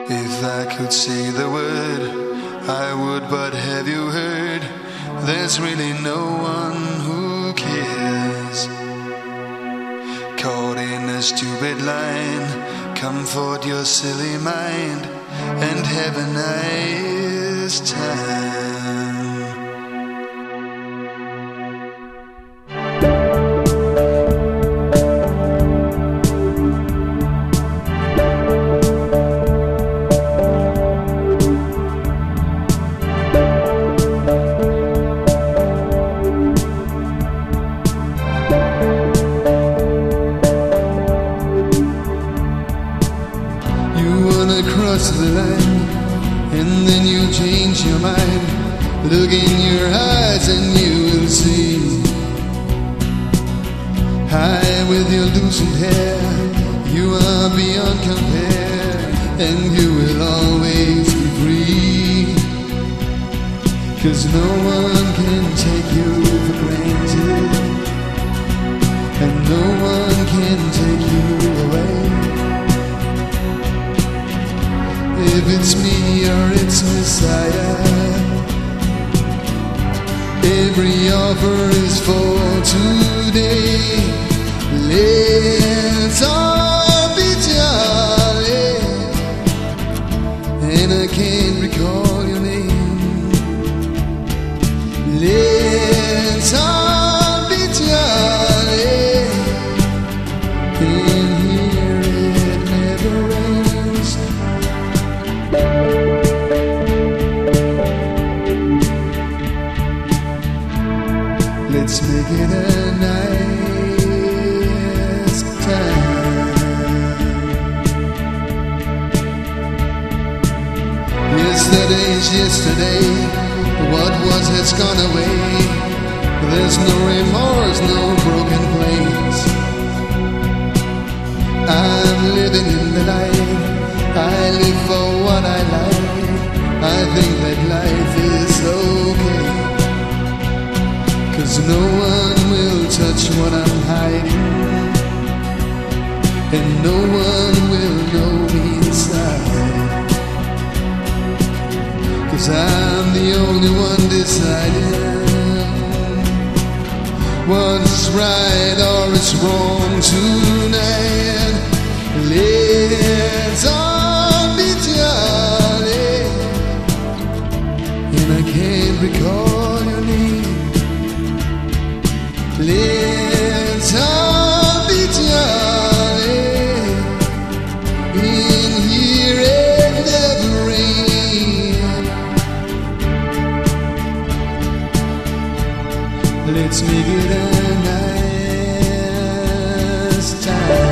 If I could say the word, I would, but have you heard? There's really no one who cares. Caught in a stupid line, comfort your silly mind and have a nice time. Cross the line, and then you change your mind. Look in your eyes and you will see. High with your loosened hair, you are beyond compare, and you will always be free. 'Cause no one can take you for granted, and no one can take you away. If it's me or it's Messiah, every offer is for today. Let's all be jolly, and I can't recall your name. Let's all be jolly, and here it never ends. Let's make it a nice time. Yesterday's yesterday, what was has gone away. There's no remorse, no broken place. I'm living in the light, I live for what I like. I think that life is okay, 'cause no one will touch what I'm hiding, and no one will know me inside. 'Cause I'm the only one deciding what's right or is wrong tonight. Let's all be jolly, and I can't recall your name. Let's all be jolly, in here it never rain. Let's make it a nice time.